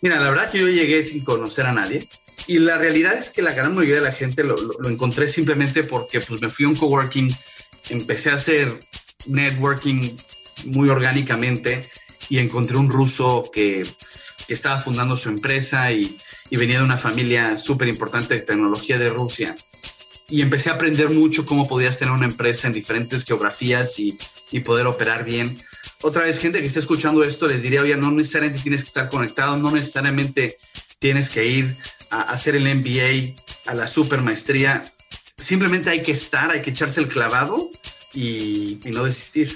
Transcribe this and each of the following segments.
Mira, la verdad que yo llegué sin conocer a nadie y la realidad es que la gran mayoría de la gente lo encontré simplemente porque pues, me fui a un coworking, empecé a hacer networking muy orgánicamente y encontré un ruso que estaba fundando su empresa y venía de una familia súper importante de tecnología de Rusia. Y empecé a aprender mucho cómo podías tener una empresa en diferentes geografías y poder operar bien. Otra vez, gente que esté escuchando esto, les diría, oye, no necesariamente tienes que estar conectado, no necesariamente tienes que ir a hacer el MBA, a la super maestría. Simplemente hay que estar, hay que echarse el clavado y no desistir.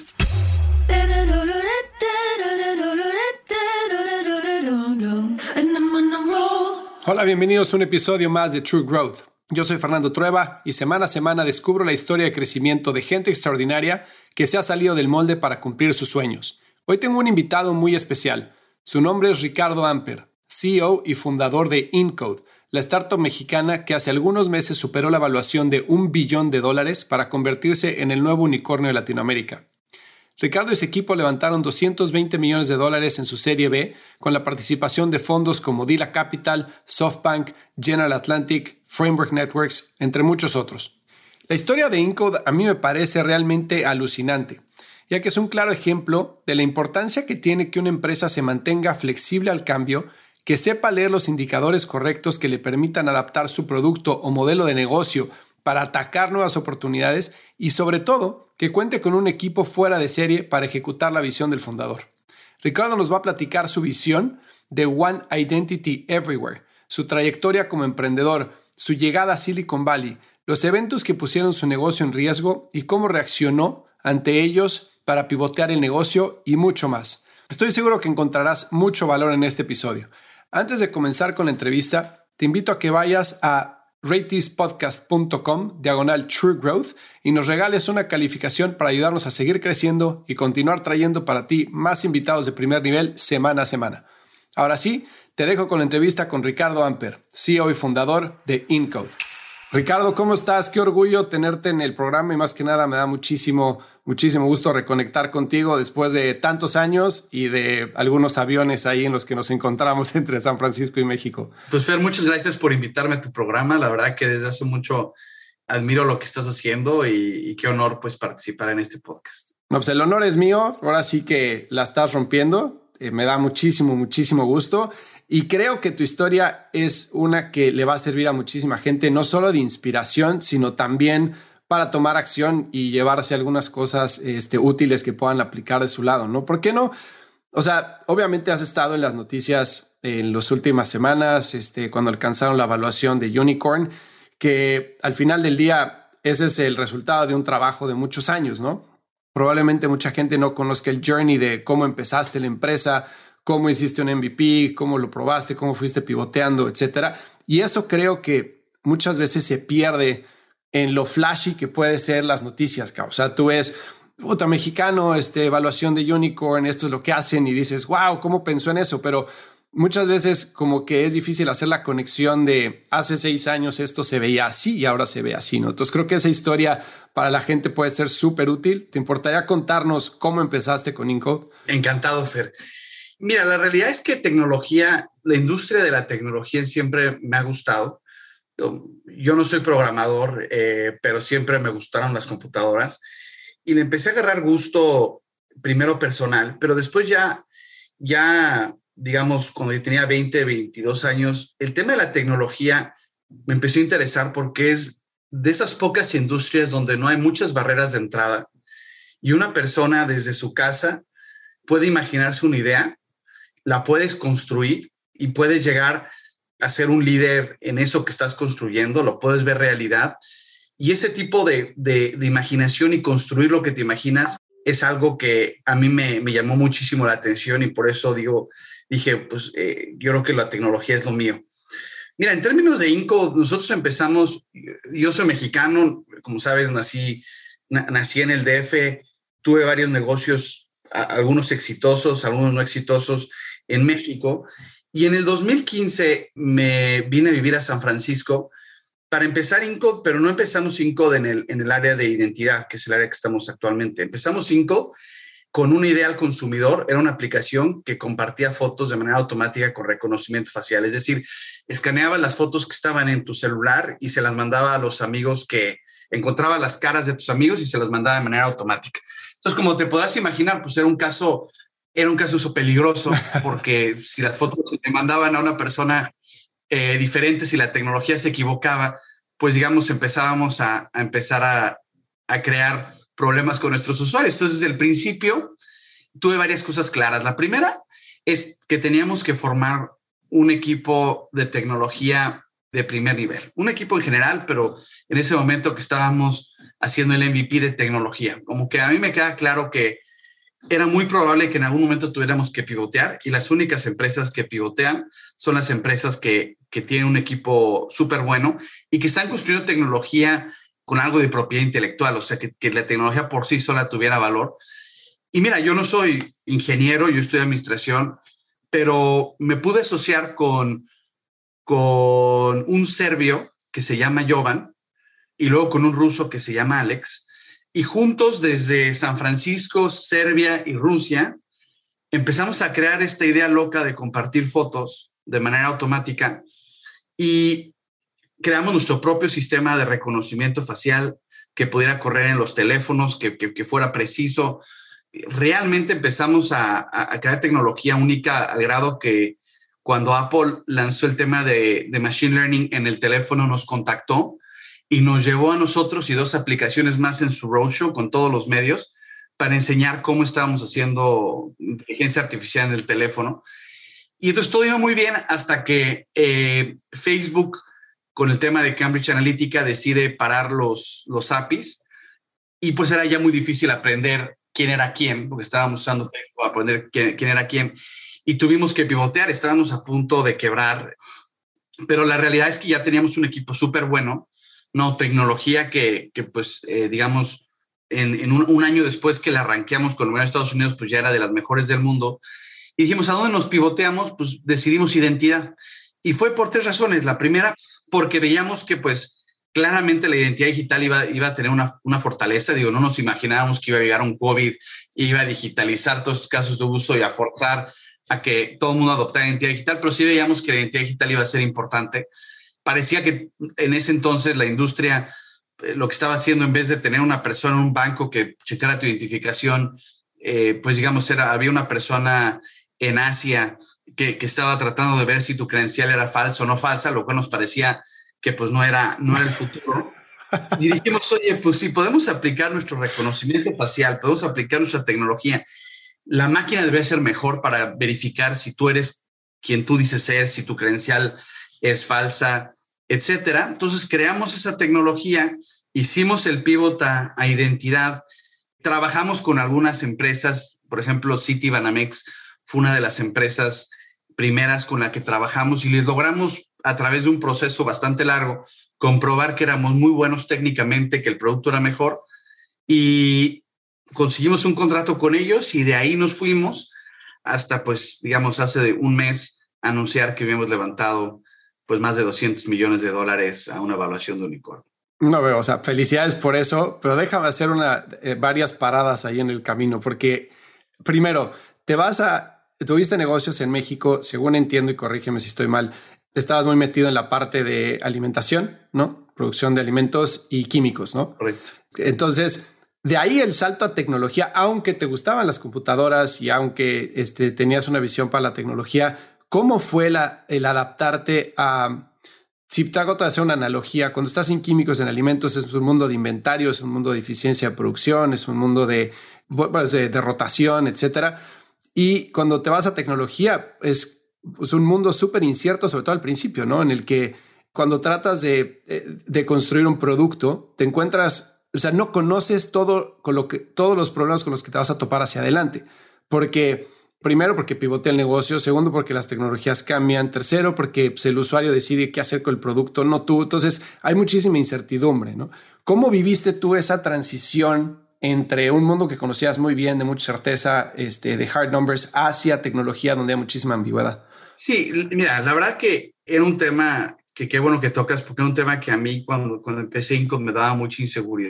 Hola, bienvenidos a un episodio más de True Growth. Yo soy Fernando Trueba y semana a semana descubro la historia de crecimiento de gente extraordinaria que se ha salido del molde para cumplir sus sueños. Hoy tengo un invitado muy especial. Su nombre es Ricardo Amper, CEO y fundador de InCode, la startup mexicana que hace algunos meses superó la evaluación de $1 billón para convertirse en el nuevo unicornio de Latinoamérica. Ricardo y su equipo levantaron $220 millones en su serie B con la participación de fondos como Dila Capital, SoftBank, General Atlantic, Framework Networks, entre muchos otros. La historia de InCode a mí me parece realmente alucinante, ya que es un claro ejemplo de la importancia que tiene que una empresa se mantenga flexible al cambio, que sepa leer los indicadores correctos que le permitan adaptar su producto o modelo de negocio para atacar nuevas oportunidades y sobre todo que cuente con un equipo fuera de serie para ejecutar la visión del fundador. Ricardo nos va a platicar su visión de One Identity Everywhere, su trayectoria como emprendedor, su llegada a Silicon Valley, los eventos que pusieron su negocio en riesgo y cómo reaccionó ante ellos para pivotear el negocio y mucho más. Estoy seguro que encontrarás mucho valor en este episodio. Antes de comenzar con la entrevista, te invito a que vayas a ratethispodcast.com/True Growth y nos regales una calificación para ayudarnos a seguir creciendo y continuar trayendo para ti más invitados de primer nivel semana a semana. Ahora sí, te dejo con la entrevista con Ricardo Amper, CEO y fundador de InCode. Ricardo, ¿cómo estás? Qué orgullo tenerte en el programa y más que nada me da muchísimo gusto reconectar contigo después de tantos años y de algunos aviones ahí en los que nos encontramos entre San Francisco y México. Pues Fer, muchas gracias por invitarme a tu programa. La verdad que desde hace mucho admiro lo que estás haciendo y qué honor pues participar en este podcast. No, pues el honor es mío. Ahora sí que la estás rompiendo. Me da muchísimo gusto. Y creo que tu historia es una que le va a servir a muchísima gente, no solo de inspiración, sino también para tomar acción y llevarse algunas cosas útiles que puedan aplicar de su lado, ¿no? ¿Por qué no? O sea, obviamente has estado en las noticias en las últimas semanas, cuando alcanzaron la evaluación de Unicorn, que al final del día ese es el resultado de un trabajo de muchos años, ¿no? Probablemente mucha gente no conozca el journey de cómo empezaste la empresa, cómo hiciste un MVP, cómo lo probaste, cómo fuiste pivoteando, etcétera. Y eso creo que muchas veces se pierde en lo flashy que puede ser las noticias. O sea, tú ves, puta, mexicano, evaluación de Unicorn, esto es lo que hacen y dices, wow, ¿cómo pensó en eso? Pero muchas veces como que es difícil hacer la conexión de hace 6 años esto se veía así y ahora se ve así, ¿no? Entonces creo que esa historia para la gente puede ser súper útil. ¿Te importaría contarnos cómo empezaste con InCode? Encantado, Fer. Mira, la realidad es que la industria de la tecnología siempre me ha gustado. Yo no soy programador, pero siempre me gustaron las computadoras y le empecé a agarrar gusto primero personal, pero después ya digamos, cuando yo tenía 20, 22 años, el tema de la tecnología me empezó a interesar porque es de esas pocas industrias donde no hay muchas barreras de entrada y una persona desde su casa puede imaginarse una idea, la puedes construir y puedes llegar a ser un líder en eso que estás construyendo, lo puedes ver realidad. Y ese tipo de imaginación y construir lo que te imaginas es algo que a mí me llamó muchísimo la atención y por eso dije, pues yo creo que la tecnología es lo mío. Mira, en términos de InCode, nosotros empezamos, yo soy mexicano, como sabes, nací en el DF, tuve varios negocios, algunos exitosos, algunos no exitosos en México. Y en el 2015 me vine a vivir a San Francisco para empezar InCode, pero no empezamos InCode en el área de identidad, que es el área que estamos actualmente. Empezamos InCode con una idea al consumidor. Era una aplicación que compartía fotos de manera automática con reconocimiento facial. Es decir, escaneaba las fotos que estaban en tu celular y se las mandaba a los amigos, que encontraba las caras de tus amigos y se las mandaba de manera automática. Entonces, como te podrás imaginar, pues era un caso peligroso, porque si las fotos se le mandaban a una persona diferente, si la tecnología se equivocaba, pues digamos, empezábamos a crear problemas con nuestros usuarios. Entonces, desde el principio, tuve varias cosas claras. La primera es que teníamos que formar un equipo de tecnología de primer nivel, un equipo en general, pero en ese momento que estábamos haciendo el MVP de tecnología, como que a mí me queda claro que era muy probable que en algún momento tuviéramos que pivotear, y las únicas empresas que pivotean son las empresas que tienen un equipo súper bueno y que están construyendo tecnología con algo de propiedad intelectual, o sea, que la tecnología por sí sola tuviera valor. Y mira, yo no soy ingeniero, yo estudio administración, pero me pude asociar con un serbio que se llama Jovan y luego con un ruso que se llama Alex, y juntos desde San Francisco, Serbia y Rusia empezamos a crear esta idea loca de compartir fotos de manera automática, y creamos nuestro propio sistema de reconocimiento facial que pudiera correr en los teléfonos, que fuera preciso. Realmente empezamos a crear tecnología única, al grado que cuando Apple lanzó el tema de Machine Learning en el teléfono, nos contactó y nos llevó a nosotros y 2 aplicaciones más en su roadshow con todos los medios para enseñar cómo estábamos haciendo inteligencia artificial en el teléfono. Y entonces todo iba muy bien hasta que Facebook, con el tema de Cambridge Analytica, decide parar los APIs, y pues era ya muy difícil aprender quién era quién, porque estábamos usando Facebook para aprender quién era quién, y tuvimos que pivotear. Estábamos a punto de quebrar, pero la realidad es que ya teníamos un equipo súper bueno, no tecnología que pues digamos, en un año después que la rankeamos con el gobierno de Estados Unidos, pues ya era de las mejores del mundo. Y dijimos, ¿a dónde nos pivoteamos? Pues decidimos identidad. Y fue por 3 razones. La primera, porque veíamos que pues claramente la identidad digital iba a tener una fortaleza. Digo, no nos imaginábamos que iba a llegar un COVID, iba a digitalizar todos los casos de uso y a forzar a que todo el mundo adoptara identidad digital, pero sí veíamos que la identidad digital iba a ser importante. Parecía que en ese entonces la industria lo que estaba haciendo, en vez de tener una persona en un banco que checara tu identificación, pues digamos, había una persona en Asia que estaba tratando de ver si tu credencial era falsa o no falsa, lo cual nos parecía que pues no era el futuro. Y dijimos, oye, pues si podemos aplicar nuestro reconocimiento facial, podemos aplicar nuestra tecnología, la máquina debe ser mejor para verificar si tú eres quien tú dices ser, si tu credencial es falsa, etcétera. Entonces creamos esa tecnología, hicimos el pivot a identidad, trabajamos con algunas empresas, por ejemplo, Citibanamex fue una de las empresas primeras con la que trabajamos, y les logramos, a través de un proceso bastante largo, comprobar que éramos muy buenos técnicamente, que el producto era mejor, y conseguimos un contrato con ellos, y de ahí nos fuimos hasta, pues, digamos, hace un mes anunciar que habíamos levantado pues más de $200 millones a una evaluación de unicornio. No veo, o sea, felicidades por eso, pero déjame hacer varias paradas ahí en el camino, porque primero, tuviste negocios en México, según entiendo, y corrígeme si estoy mal, estabas muy metido en la parte de alimentación, ¿no? Producción de alimentos y químicos, ¿no? Correcto. Entonces, de ahí el salto a tecnología, aunque te gustaban las computadoras y aunque tenías una visión para la tecnología, ¿cómo fue el adaptarte a... Si trato de hacer una analogía, cuando estás en químicos, en alimentos, es un mundo de inventario, es un mundo de eficiencia de producción, es un mundo de rotación, etcétera. Y cuando te vas a tecnología, es un mundo súper incierto, sobre todo al principio, ¿no? En el que cuando tratas de construir un producto, te encuentras, o sea, no conoces todos los problemas con los que te vas a topar hacia adelante. Primero, porque pivotea el negocio. Segundo, porque las tecnologías cambian. Tercero, porque pues, el usuario decide qué hacer con el producto, no tú. Entonces, hay muchísima incertidumbre, ¿no? ¿Cómo viviste tú esa transición entre un mundo que conocías muy bien, de mucha certeza, de hard numbers, hacia tecnología donde hay muchísima ambigüedad? Sí, mira, la verdad que era un tema que qué bueno que tocas, porque era un tema que a mí cuando empecé Incom me daba mucha inseguridad,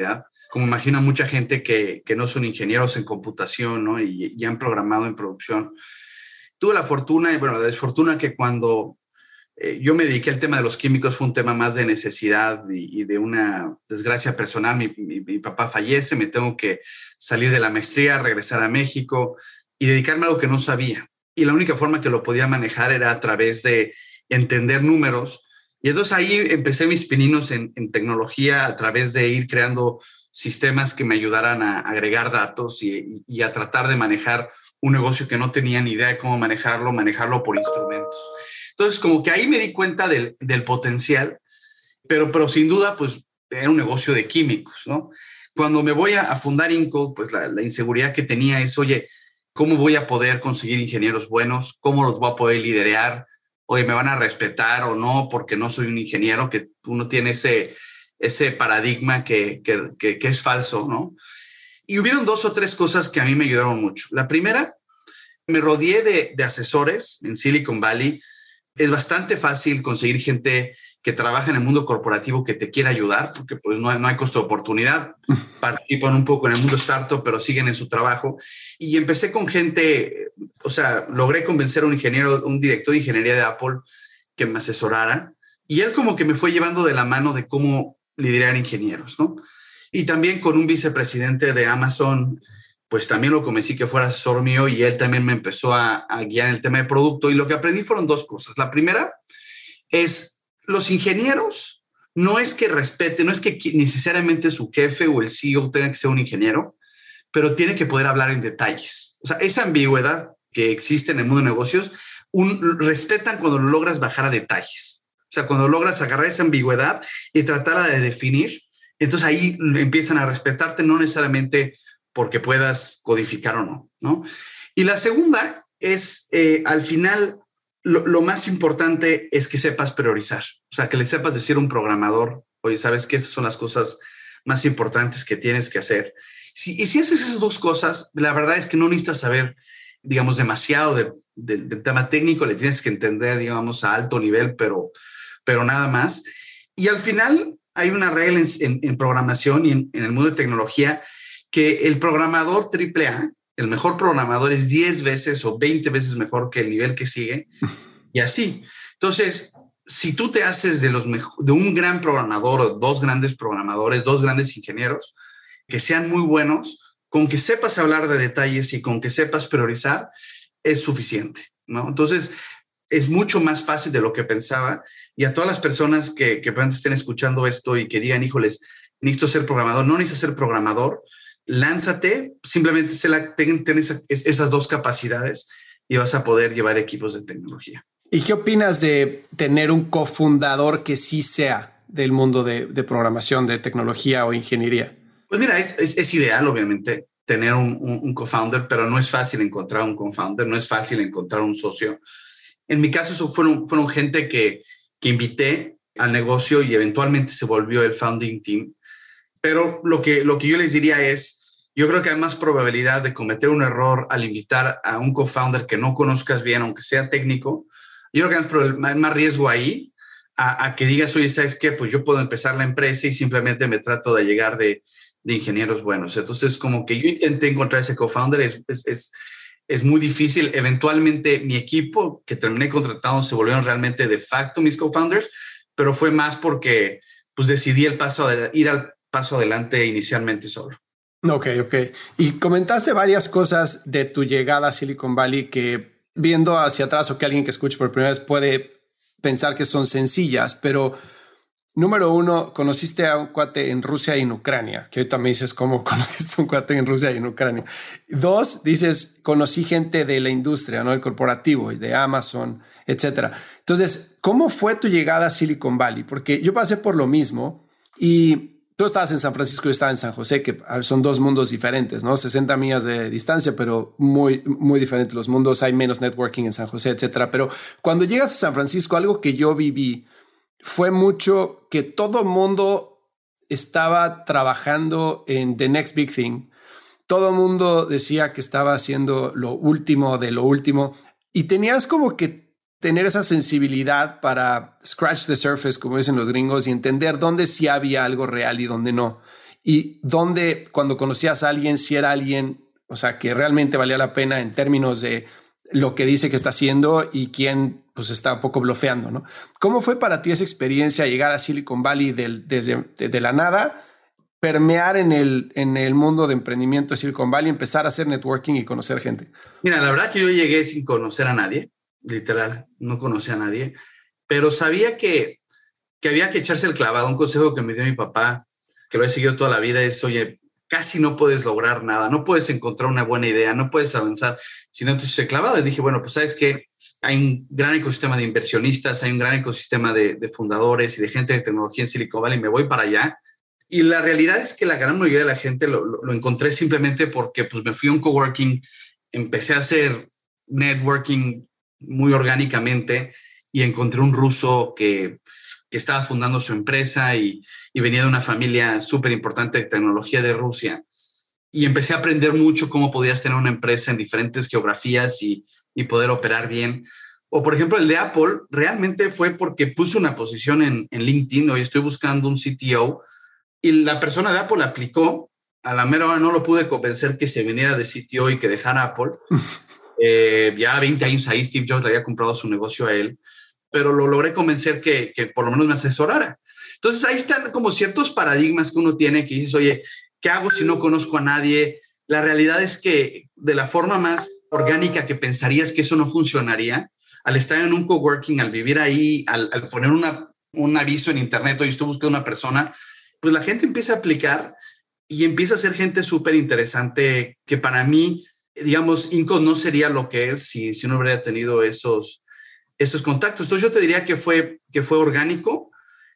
como imagino a mucha gente que no son ingenieros en computación, ¿no? Y han programado en producción. Tuve la fortuna y, bueno, la desfortuna que cuando yo me dediqué al tema de los químicos fue un tema más de necesidad y de una desgracia personal. Mi papá fallece, me tengo que salir de la maestría, regresar a México y dedicarme a algo que no sabía. Y la única forma que lo podía manejar era a través de entender números. Y entonces ahí empecé mis pininos en tecnología a través de ir creando sistemas que me ayudaran a agregar datos y a tratar de manejar un negocio que no tenía ni idea de cómo manejarlo por instrumentos. Entonces, como que ahí me di cuenta del potencial, pero sin duda, pues, era un negocio de químicos, ¿no? Cuando me voy a fundar Inco, pues la inseguridad que tenía es, oye, ¿cómo voy a poder conseguir ingenieros buenos? ¿Cómo los voy a poder liderear? Oye, ¿me van a respetar o no? Porque no soy un ingeniero, que uno tiene ese paradigma que es falso, ¿no? Y hubieron 2 o 3 cosas que a mí me ayudaron mucho. La primera, me rodeé de asesores en Silicon Valley. Es bastante fácil conseguir gente que trabaja en el mundo corporativo que te quiera ayudar, porque pues no hay costo de oportunidad. Participan un poco en el mundo startup, pero siguen en su trabajo. Y empecé con gente, o sea, logré convencer a un director de ingeniería de Apple que me asesorara. Y él como que me fue llevando de la mano de cómo liderar ingenieros, ¿no? Y también con un vicepresidente de Amazon, pues también lo convencí que fuera asesor mío y él también me empezó a guiar en el tema de producto. Y lo que aprendí fueron 2 cosas. La primera es, los ingenieros no es que respeten, no es que necesariamente su jefe o el CEO tenga que ser un ingeniero, pero tiene que poder hablar en detalles. O sea, esa ambigüedad que existe en el mundo de negocios, respetan cuando lo logras bajar a detalles. O sea, cuando logras agarrar esa ambigüedad y tratarla de definir, entonces ahí empiezan a respetarte, no necesariamente porque puedas codificar o no, ¿no? Y la segunda es, al final, lo más importante es que sepas priorizar. O sea, que le sepas decir a un programador, oye, ¿sabes qué? Estas son las cosas más importantes que tienes que hacer. Y si haces esas 2 cosas, la verdad es que no necesitas saber, digamos, demasiado del tema técnico, le tienes que entender, digamos, a alto nivel, pero nada más. Y al final hay una regla en programación y en el mundo de tecnología que el programador AAA, el mejor programador, es 10 veces o 20 veces mejor que el nivel que sigue y así. Entonces, si tú te haces de un gran programador o 2 grandes programadores, 2 grandes ingenieros que sean muy buenos, con que sepas hablar de detalles y con que sepas priorizar, es suficiente, ¿no? Entonces, es mucho más fácil de lo que pensaba. Y a todas las personas que estén escuchando esto y que digan, híjoles, necesito ser programador, no necesitas ser programador, lánzate, simplemente ten esas 2 capacidades y vas a poder llevar equipos de tecnología. ¿Y qué opinas de tener un cofundador que sí sea del mundo de programación, de tecnología o ingeniería? Pues mira, es ideal, obviamente, tener un co-founder, pero no es fácil encontrar un co-founder, no es fácil encontrar un socio. En mi caso, eso fueron gente que invité al negocio y eventualmente se volvió el founding team. Pero lo que yo les diría es, yo creo que hay más probabilidad de cometer un error al invitar a un co-founder que no conozcas bien, aunque sea técnico. Yo creo que hay más riesgo ahí a que digas, oye, ¿sabes qué? Pues yo puedo empezar la empresa y simplemente me trato de llegar de ingenieros buenos. Entonces, como que yo intenté encontrar ese co-founder, es muy difícil. Eventualmente, mi equipo que terminé contratando se volvieron realmente de facto mis co-founders, pero fue más porque pues decidí ir al paso adelante inicialmente solo. Ok. Y comentaste varias cosas de tu llegada a Silicon Valley que viendo hacia atrás o que alguien que escuche por primera vez puede pensar que son sencillas, pero número 1, conociste a un cuate en Rusia y en Ucrania, que ahorita me dices cómo conociste a un cuate en Rusia y en Ucrania. 2, dices, conocí gente de la industria, ¿no? El corporativo y de Amazon, etcétera. Entonces, ¿cómo fue tu llegada a Silicon Valley? Porque yo pasé por lo mismo y tú estabas en San Francisco, yo estaba en San José, que son 2 mundos diferentes, ¿no? 60 millas de distancia, pero muy, muy diferentes los mundos. Hay menos networking en San José, etcétera. Pero cuando llegas a San Francisco, algo que yo viví fue mucho que todo mundo estaba trabajando en the next big thing. Todo mundo decía que estaba haciendo lo último de lo último y tenías como que tener esa sensibilidad para scratch the surface, como dicen los gringos, y entender dónde sí había algo real y dónde no. y dónde, cuando conocías a alguien, si era alguien, o sea, que realmente valía la pena en términos de lo que dice que está haciendo y quién pues está un poco blofeando, ¿no? ¿Cómo fue para ti esa experiencia llegar a Silicon Valley desde de la nada, permear en el mundo de emprendimiento de Silicon Valley, empezar a hacer networking y conocer gente? Mira, la verdad que yo llegué sin conocer a nadie, literal, no conocía a nadie, pero sabía que había que echarse el clavado. Un consejo que me dio mi papá, que lo he seguido toda la vida, es, oye, casi no puedes lograr nada, no puedes encontrar una buena idea, no puedes avanzar si no te echas el clavado. Y dije, bueno, pues sabes que hay un gran ecosistema de inversionistas, hay un gran ecosistema de fundadores y de gente de tecnología en Silicon Valley, me voy para allá. Y la realidad es que la gran mayoría de la gente lo encontré simplemente porque pues, me fui a un coworking, empecé a hacer networking muy orgánicamente y encontré un ruso que estaba fundando su empresa y venía de una familia súper importante de tecnología de Rusia. Y empecé a aprender mucho cómo podías tener una empresa en diferentes geografías y poder operar bien. O, por ejemplo, el de Apple realmente fue porque puse una posición en LinkedIn. Hoy estoy buscando un CTO y la persona de Apple aplicó. A la mera hora no lo pude convencer que se viniera de CTO y que dejara Apple. Ya 20 años ahí, Steve Jobs le había comprado su negocio a él, pero lo logré convencer que por lo menos me asesorara. Entonces, ahí están como ciertos paradigmas que uno tiene que dices, oye, ¿qué hago si no conozco a nadie? La realidad es que de la forma más orgánica que pensarías que eso no funcionaría, al estar en un coworking, al vivir ahí, al poner un aviso en internet, oye, estoy buscando una persona, pues la gente empieza a aplicar y empieza a ser gente súper interesante que para mí, digamos, Inco no sería lo que es si no hubiera tenido esos contactos. Entonces yo te diría que fue orgánico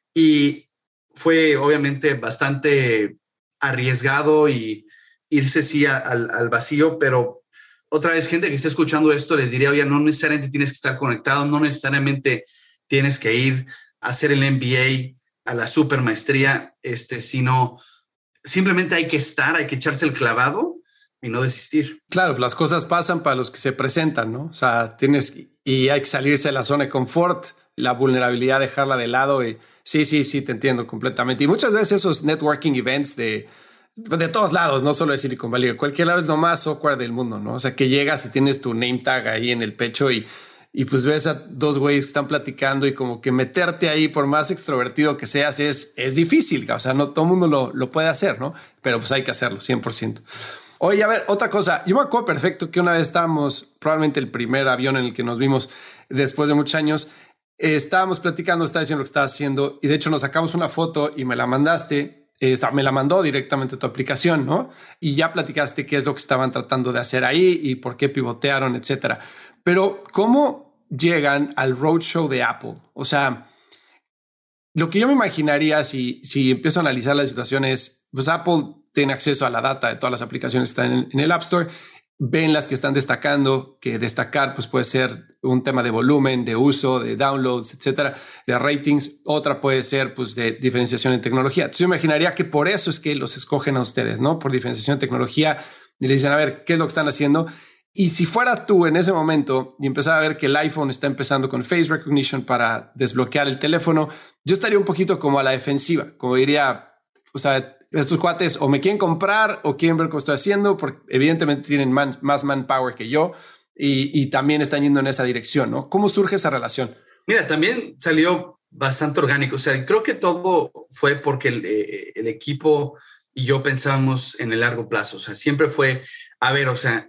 y fue obviamente bastante arriesgado y irse sí al vacío, pero otra vez gente que está escuchando esto les diría, oye, no necesariamente tienes que estar conectado, no necesariamente tienes que ir a hacer el MBA, a la super maestría, sino simplemente hay que echarse el clavado y no desistir. Claro, las cosas pasan para los que se presentan, ¿no? O sea, y hay que salirse de la zona de confort, la vulnerabilidad, dejarla de lado. Y sí, te entiendo completamente. Y muchas veces esos networking events de todos lados, no solo de Silicon Valley, de cualquier lado es lo más awkward del mundo, ¿no? O sea, que llegas y tienes tu name tag ahí en el pecho y pues ves a dos güeyes que están platicando y como que meterte ahí, por más extrovertido que seas, es difícil. O sea, no todo el mundo lo puede hacer, ¿no? Pero pues hay que hacerlo, 100%. Oye, a ver, otra cosa. Yo me acuerdo perfecto que una vez estábamos, probablemente el primer avión en el que nos vimos después de muchos años, estábamos platicando, estaba diciendo lo que estaba haciendo y de hecho nos sacamos una foto y me la mandaste, me la mandó directamente a tu aplicación, ¿no? Y ya platicaste qué es lo que estaban tratando de hacer ahí y por qué pivotearon, etcétera. Pero ¿cómo llegan al roadshow de Apple? O sea, lo que yo me imaginaría si empiezo a analizar la situación es, pues Apple tiene acceso a la data de todas las aplicaciones que están en el App Store, ven las que están destacando, que destacar pues puede ser un tema de volumen, de uso, de downloads, etcétera, de ratings. Otra puede ser pues de diferenciación en tecnología. Entonces yo imaginaría que por eso es que los escogen a ustedes, ¿no? Por diferenciación en tecnología y le dicen, a ver, ¿qué es lo que están haciendo? Y si fuera tú en ese momento y empezar a ver que el iPhone está empezando con face recognition para desbloquear el teléfono, yo estaría un poquito como a la defensiva, como diría, o sea, estos cuates o me quieren comprar o quieren ver cómo estoy haciendo, porque evidentemente tienen más manpower que yo y también están yendo en esa dirección, ¿no? ¿Cómo surge esa relación? Mira, también salió bastante orgánico. O sea, creo que todo fue porque el equipo y yo pensábamos en el largo plazo. O sea, siempre fue, a ver, o sea,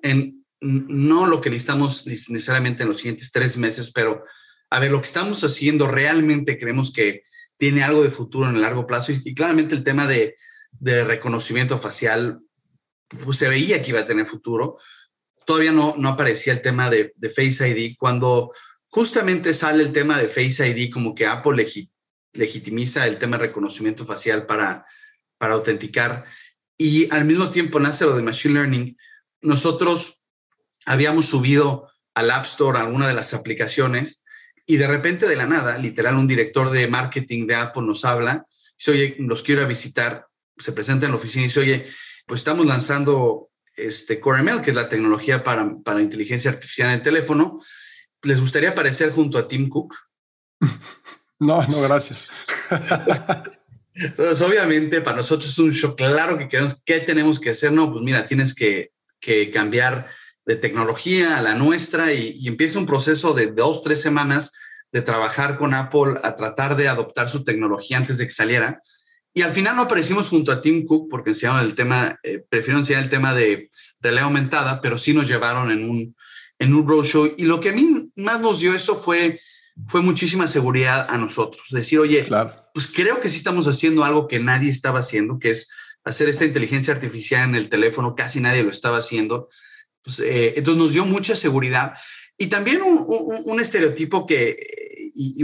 no lo que necesitamos necesariamente en los siguientes 3 meses, pero a ver, lo que estamos haciendo realmente creemos que tiene algo de futuro en el largo plazo y claramente el tema de reconocimiento facial pues se veía que iba a tener futuro. Todavía no aparecía el tema de Face ID. Cuando justamente sale el tema de Face ID, como que Apple legitimiza el tema de reconocimiento facial para autenticar y al mismo tiempo nace lo de Machine Learning, nosotros habíamos subido al App Store alguna de las aplicaciones y de repente de la nada, literal, un director de marketing de Apple nos habla, dice, oye, los quiero ir a visitar, se presenta en la oficina y dice, oye, pues estamos lanzando CoreML, que es la tecnología para inteligencia artificial en el teléfono. ¿Les gustaría aparecer junto a Tim Cook? No, gracias. Pues obviamente para nosotros es un shock. Claro que queremos, ¿qué tenemos que hacer? No, pues mira, tienes que cambiar de tecnología a la nuestra y empieza un proceso de 2, 3 semanas de trabajar con Apple a tratar de adoptar su tecnología antes de que saliera. Y al final no aparecimos junto a Tim Cook porque enseñaron el tema, prefirieron enseñar el tema de realidad aumentada, pero sí nos llevaron en un roadshow. Y lo que a mí más nos dio eso fue muchísima seguridad a nosotros. Decir, oye, Claro. pues creo que sí estamos haciendo algo que nadie estaba haciendo, que es hacer esta inteligencia artificial en el teléfono. Casi nadie lo estaba haciendo. Pues, entonces nos dio mucha seguridad. Y también un estereotipo y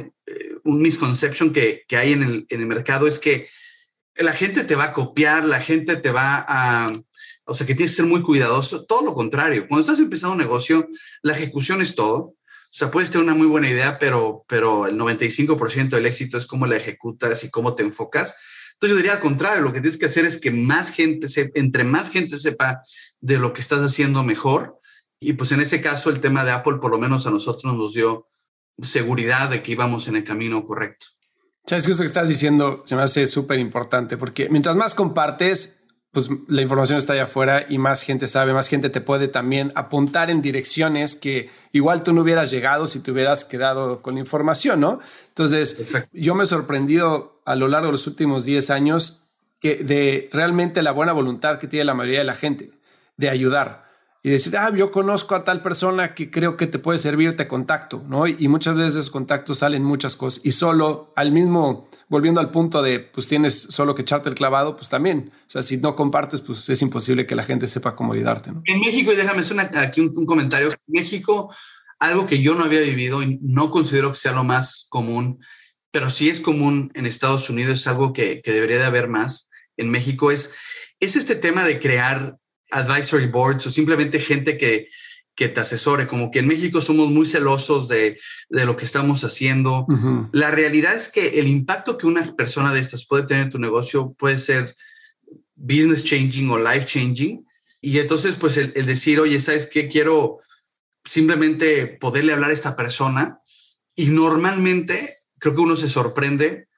un misconception que hay en el mercado es que la gente te va a copiar, la gente te va a... O sea, que tienes que ser muy cuidadoso. Todo lo contrario. Cuando estás empezando un negocio, la ejecución es todo. O sea, puedes tener una muy buena idea, pero el 95% del éxito es cómo la ejecutas y cómo te enfocas. Entonces yo diría al contrario, lo que tienes que hacer es que entre más gente sepa de lo que estás haciendo, mejor. Y pues en ese caso el tema de Apple por lo menos a nosotros nos dio seguridad de que íbamos en el camino correcto. Sabes que eso que estás diciendo se me hace súper importante porque mientras más compartes, pues la información está allá afuera y más gente sabe, más gente te puede también apuntar en direcciones que igual tú no hubieras llegado si te hubieras quedado con la información, ¿no? Entonces, Exacto. yo me he sorprendido a lo largo de los últimos 10 años de realmente la buena voluntad que tiene la mayoría de la gente de ayudar y decir, yo conozco a tal persona que creo que te puede servir, te contacto, ¿no? Y muchas veces de esos contactos salen muchas cosas y solo al mismo, volviendo al punto de, pues tienes solo que echarte el clavado, pues también, o sea, si no compartes, pues es imposible que la gente sepa cómo ayudarte, ¿no? En México, y déjame hacer aquí un comentario, en México, algo que yo no había vivido y no considero que sea lo más común, pero sí es común en Estados Unidos, es algo que debería de haber más en México, es este tema de crear advisory boards o simplemente gente que te asesore. Como que en México somos muy celosos de lo que estamos haciendo. Uh-huh. La realidad es que el impacto que una persona de estas puede tener en tu negocio puede ser business changing o life changing. Y entonces, pues el decir, oye, ¿sabes qué? Quiero simplemente poderle hablar a esta persona. Y normalmente creo que uno se sorprende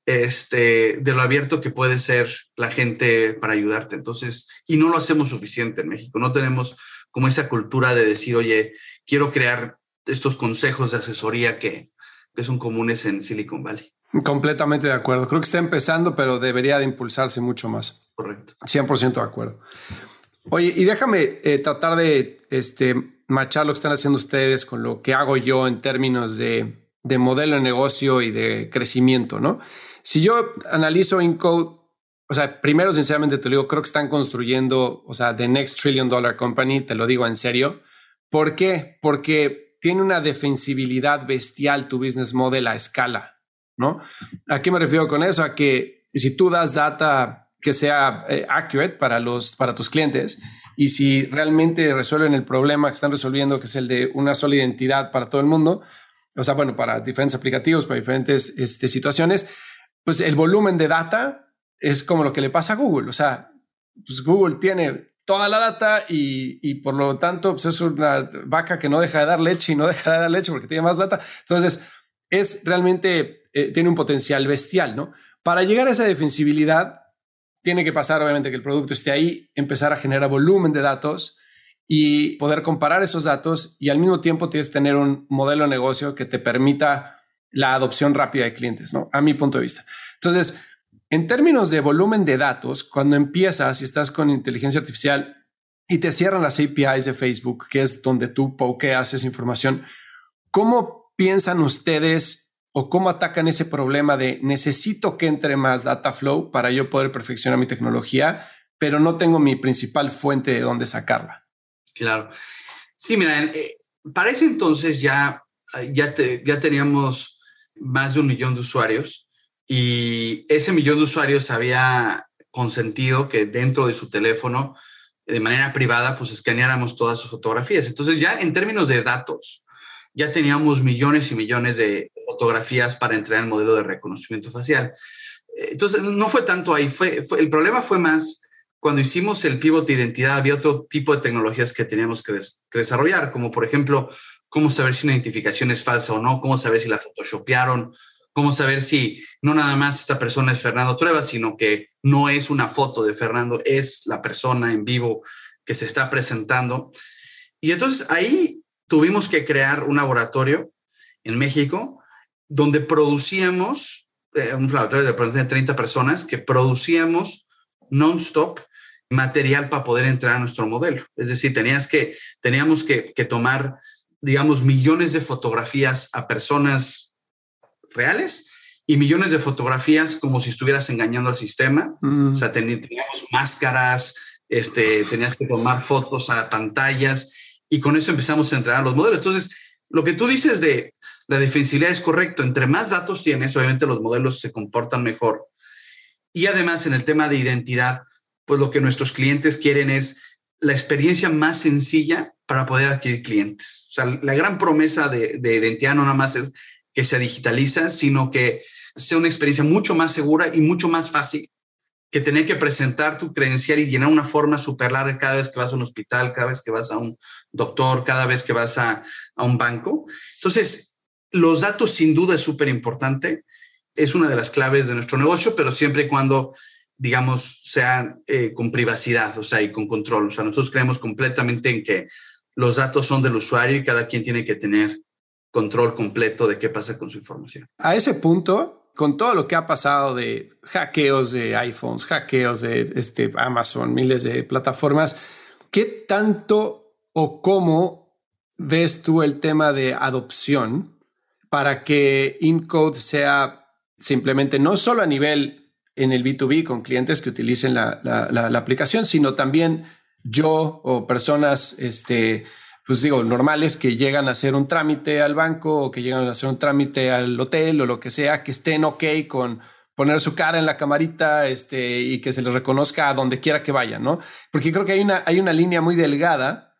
de lo abierto que puede ser la gente para ayudarte. Entonces, y no lo hacemos suficiente en México. No tenemos como esa cultura de decir, oye, quiero crear estos consejos de asesoría que son comunes en Silicon Valley. Completamente de acuerdo. Creo que está empezando, pero debería de impulsarse mucho más. Correcto. 100% de acuerdo. Oye, y déjame tratar de machar lo que están haciendo ustedes con lo que hago yo en términos de modelo de negocio y de crecimiento, ¿no? Si yo analizo Incode, o sea, primero, sinceramente te lo digo, creo que están construyendo, o sea, the next $1 trillion company, te lo digo en serio. ¿Por qué? Porque tiene una defensibilidad bestial tu business model a escala, ¿no? ¿A qué me refiero con eso? A que si tú das data que sea accurate para tus clientes y si realmente resuelven el problema que están resolviendo, que es el de una sola identidad para todo el mundo, o sea, bueno, para diferentes aplicativos, para diferentes situaciones, pues el volumen de data es como lo que le pasa a Google. O sea, pues Google tiene toda la data y por lo tanto pues es una vaca que no deja de dar leche y no deja de dar leche porque tiene más data. Entonces, es realmente, tiene un potencial bestial, ¿no? Para llegar a esa defensibilidad, tiene que pasar, obviamente, que el producto esté ahí, empezar a generar volumen de datos y poder comparar esos datos y al mismo tiempo tienes que tener un modelo de negocio que te permita la adopción rápida de clientes, ¿no? A mi punto de vista. Entonces, en términos de volumen de datos, cuando empiezas y estás con inteligencia artificial y te cierran las APIs de Facebook, que es donde tú pokeas esa información, ¿cómo piensan ustedes o cómo atacan ese problema de necesito que entre más data flow para yo poder perfeccionar mi tecnología, pero no tengo mi principal fuente de dónde sacarla? Claro. Sí, mira, para ese entonces ya teníamos más de 1 millón de usuarios y ese 1 millón de usuarios había consentido que dentro de su teléfono, de manera privada, pues escaneáramos todas sus fotografías. Entonces ya en términos de datos, ya teníamos millones y millones de fotografías para entrenar el modelo de reconocimiento facial. Entonces no fue tanto ahí, el problema fue más cuando hicimos el pivot de identidad. Había otro tipo de tecnologías que teníamos que desarrollar, como por ejemplo, cómo saber si una identificación es falsa o no, cómo saber si la photoshopearon, cómo saber si no nada más esta persona es Fernando Trueba, sino que no es una foto de Fernando, es la persona en vivo que se está presentando. Y entonces ahí tuvimos que crear un laboratorio en México donde producíamos, un laboratorio de 30 personas, que producíamos non-stop material para poder entrar a nuestro modelo. Es decir, teníamos que tomar, digamos, millones de fotografías a personas reales y millones de fotografías como si estuvieras engañando al sistema. O sea, teníamos máscaras, tenías que tomar fotos a pantallas y con eso empezamos a entrenar los modelos. Entonces, lo que tú dices de la defensibilidad es correcto. Entre más datos tienes, obviamente los modelos se comportan mejor. Y además, en el tema de identidad, pues lo que nuestros clientes quieren es la experiencia más sencilla para poder adquirir clientes. O sea, la gran promesa de identidad no nada más es que se digitaliza, sino que sea una experiencia mucho más segura y mucho más fácil que tener que presentar tu credencial y llenar una forma súper larga cada vez que vas a un hospital, cada vez que vas a un doctor, cada vez que vas a un banco. Entonces, los datos sin duda es súper importante. Es una de las claves de nuestro negocio, pero siempre y cuando, digamos, sean con privacidad, o sea, y con control. O sea, nosotros creemos completamente en que los datos son del usuario y cada quien tiene que tener control completo de qué pasa con su información. A ese punto, con todo lo que ha pasado de hackeos de iPhones, hackeos de Amazon, miles de plataformas, ¿qué tanto o cómo ves tú el tema de adopción para que InCode sea simplemente no solo a nivel en el B2B con clientes que utilicen la aplicación, sino también yo o personas pues digo, normales que llegan a hacer un trámite al banco o que llegan a hacer un trámite al hotel o lo que sea, que estén ok con poner su cara en la camarita y que se les reconozca a donde quiera que vayan, ¿no? Porque creo que hay una línea muy delgada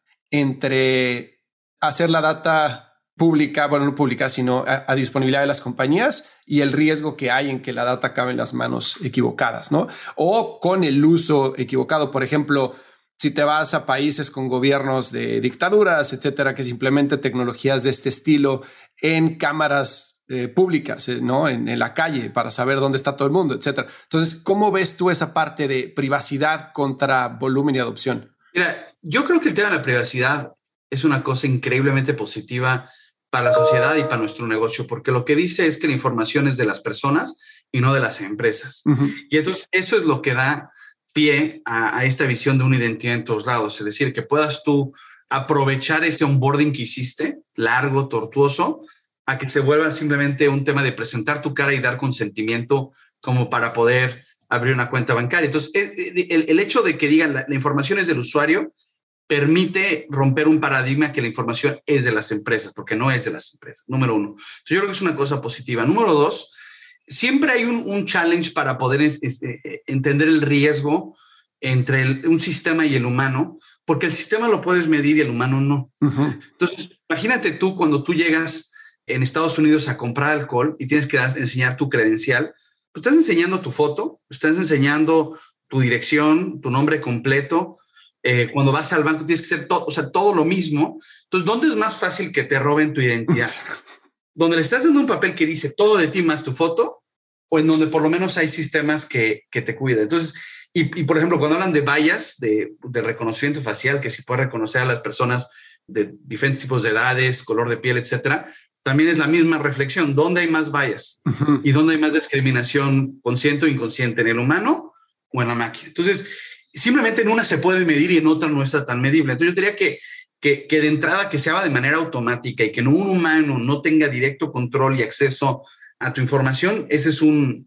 entre hacer la data pública, bueno, no pública, sino a disponibilidad de las compañías y el riesgo que hay en que la data acabe en las manos equivocadas, ¿no? O con el uso equivocado, por ejemplo, si te vas a países con gobiernos de dictaduras, etcétera, que se implemente tecnologías de este estilo en cámaras públicas, ¿no? En la calle para saber dónde está todo el mundo, etcétera. Entonces, ¿cómo ves tú esa parte de privacidad contra volumen y adopción? Mira, yo creo que el tema de la privacidad es una cosa increíblemente positiva para la sociedad y para nuestro negocio, porque lo que dice es que la información es de las personas y no de las empresas. Y entonces eso es lo que da pie a esta visión de una identidad en todos lados, es decir, que puedas tú aprovechar ese onboarding que hiciste, largo, tortuoso, a que se vuelva simplemente un tema de presentar tu cara y dar consentimiento como para poder abrir una cuenta bancaria. Entonces, el hecho de que digan la información es del usuario permite romper un paradigma que la información es de las empresas, porque no es de las empresas, número uno. Entonces, yo creo que es una cosa positiva. Número dos, siempre hay un challenge para poder entender el riesgo entre un sistema y el humano, porque el sistema lo puedes medir y el humano no. Entonces, imagínate tú cuando tú llegas en Estados Unidos a comprar alcohol y tienes que enseñar tu credencial, pues estás enseñando tu foto, estás enseñando tu dirección, tu nombre completo. Cuando vas al banco tienes que hacer todo, o sea, todo lo mismo. Entonces, ¿dónde es más fácil que te roben tu identidad? ¿Donde le estás dando un papel que dice todo de ti más tu foto? ¿O en donde por lo menos hay sistemas que te cuidan? Entonces, y por ejemplo, cuando hablan de bias, de reconocimiento facial, que si puede reconocer a las personas de diferentes tipos de edades, color de piel, etcétera, también es la misma reflexión. ¿Dónde hay más bias? ¿Y dónde hay más discriminación consciente o inconsciente? ¿En el humano o en la máquina? Entonces, simplemente en una se puede medir y en otra no está tan medible. Entonces, yo diría que de entrada que se haga de manera automática y que un humano no tenga directo control y acceso a tu información, ese es un